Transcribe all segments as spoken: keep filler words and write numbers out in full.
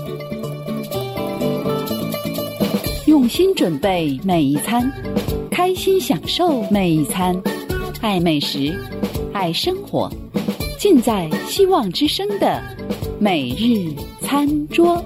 用心准备每一餐，开心享受每一餐，爱美食，爱生活，尽在希望之声的每日餐桌。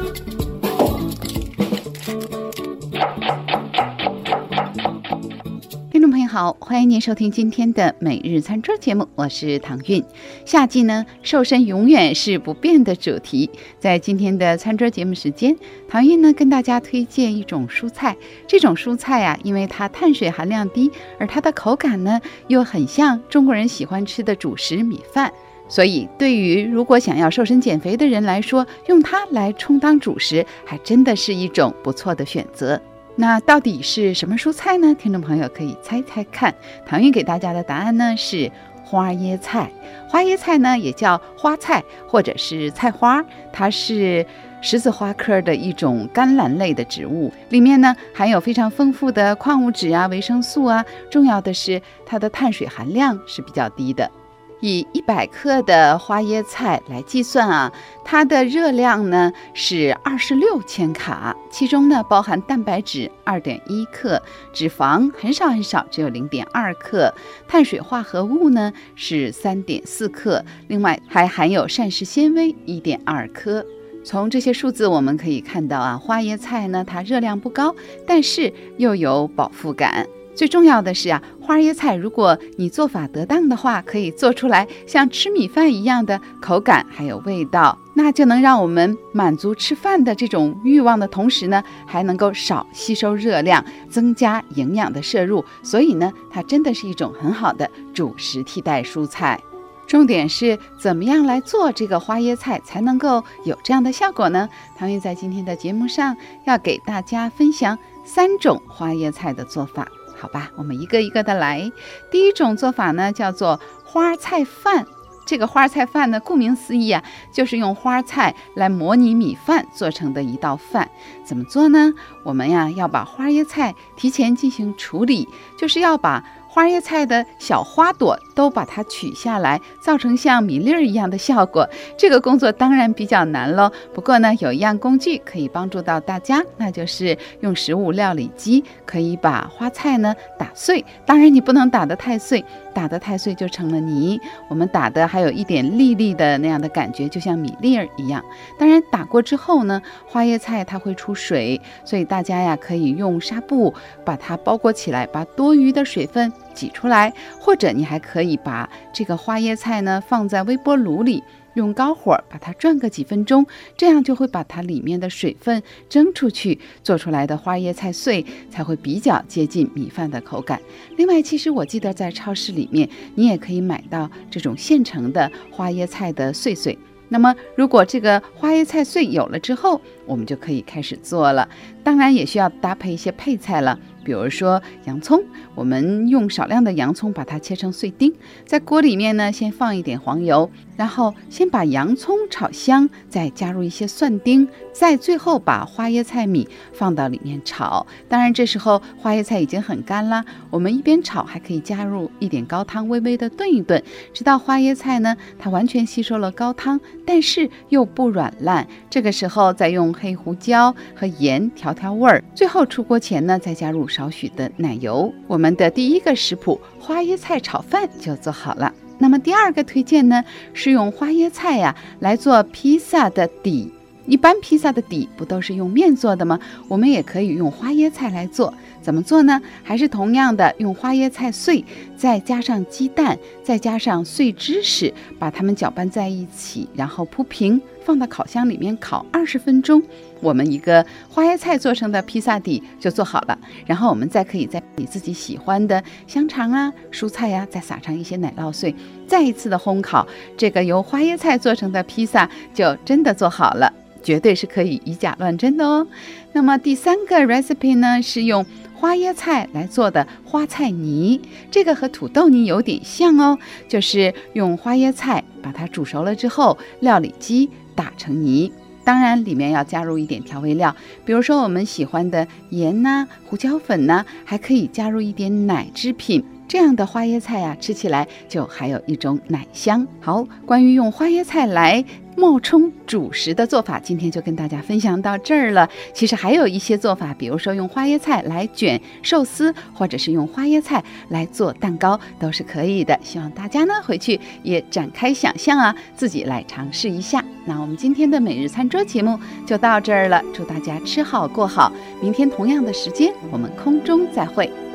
听众朋友好，欢迎您收听今天的每日餐桌节目，我是唐韵。夏季呢，瘦身永远是不变的主题。在今天的餐桌节目时间，唐韵呢跟大家推荐一种蔬菜。这种蔬菜啊，因为它碳水含量低，而它的口感呢又很像中国人喜欢吃的主食米饭，所以对于如果想要瘦身减肥的人来说，用它来充当主食，还真的是一种不错的选择。那到底是什么蔬菜呢？听众朋友可以猜猜看。唐韵给大家的答案呢是花椰菜。花椰菜呢也叫花菜或者是菜花，它是十字花科的一种甘蓝类的植物，里面呢含有非常丰富的矿物质啊、维生素啊，重要的是它的碳水含量是比较低的。以一百克的花椰菜来计算啊，它的热量呢是二十六千卡，其中呢包含蛋白质 二点一克，脂肪很少很少，只有 零点二克，碳水化合物呢是 三点四克，另外还含有膳食纤维 一点二克。从这些数字我们可以看到啊，花椰菜呢它热量不高，但是又有饱腹感。最重要的是啊，花椰菜如果你做法得当的话，可以做出来像吃米饭一样的口感还有味道，那就能让我们满足吃饭的这种欲望的同时呢，还能够少吸收热量，增加营养的摄入，所以呢，它真的是一种很好的主食替代蔬菜。重点是怎么样来做这个花椰菜才能够有这样的效果呢？唐韵在今天的节目上要给大家分享三种花椰菜的做法。好吧，我们一个一个的来。第一种做法呢，叫做花菜饭。这个花菜饭呢，顾名思义啊，就是用花菜来模拟米饭做成的一道饭。怎么做呢？我们呀要把花椰菜提前进行处理，就是要把花椰菜的小花朵都把它取下来，造成像米粒儿一样的效果。这个工作当然比较难咯，不过呢，有一样工具可以帮助到大家，那就是用食物料理机，可以把花菜呢打碎。当然你不能打得太碎，打得太碎就成了泥。我们打的还有一点粒粒的那样的感觉，就像米粒儿一样。当然打过之后呢，花椰菜它会出水，所以大家呀可以用纱布把它包裹起来，把多余的水分挤出来，或者你还可以把这个花椰菜呢放在微波炉里，用高火把它转个几分钟，这样就会把它里面的水分蒸出去，做出来的花椰菜碎才会比较接近米饭的口感。另外，其实我记得在超市里面你也可以买到这种现成的花椰菜的碎碎。那么如果这个花椰菜碎有了之后，我们就可以开始做了。当然也需要搭配一些配菜了，比如说洋葱，我们用少量的洋葱把它切成碎丁，在锅里面呢先放一点黄油，然后先把洋葱炒香，再加入一些蒜丁，再最后把花椰菜米放到里面炒。当然这时候花椰菜已经很干啦，我们一边炒还可以加入一点高汤，微微的炖一炖，直到花椰菜呢它完全吸收了高汤，但是又不软烂。这个时候再用黑胡椒和盐调调味儿，最后出锅前呢再加入少许的奶油。我们的第一个食谱花椰菜炒饭就做好了。那么第二个推荐呢，是用花椰菜呀、啊、来做披萨的底。一般披萨的底不都是用面做的吗？我们也可以用花椰菜来做。怎么做呢？还是同样的，用花椰菜碎，再加上鸡蛋，再加上碎芝士，把它们搅拌在一起，然后铺平，放到烤箱里面烤二十分钟。我们一个花椰菜做成的披萨底就做好了。然后我们再可以在你自己喜欢的香肠啊、蔬菜呀、啊，再撒上一些奶酪碎，再一次的烘烤，这个由花椰菜做成的披萨就真的做好了。绝对是可以以假乱真的哦。那么第三个 recipe 呢，是用花椰菜来做的花菜泥，这个和土豆泥有点像哦，就是用花椰菜把它煮熟了之后，料理机打成泥。当然里面要加入一点调味料，比如说我们喜欢的盐呐、胡椒粉呐，还可以加入一点奶制品。 这样的花椰菜啊，吃起来就还有一种奶香。好，关于用花椰菜来冒充主食的做法，今天就跟大家分享到这儿了。其实还有一些做法，比如说用花椰菜来卷寿司，或者是用花椰菜来做蛋糕，都是可以的。希望大家呢回去也展开想象啊，自己来尝试一下。那我们今天的每日餐桌节目就到这儿了，祝大家吃好过好，明天同样的时间我们空中再会。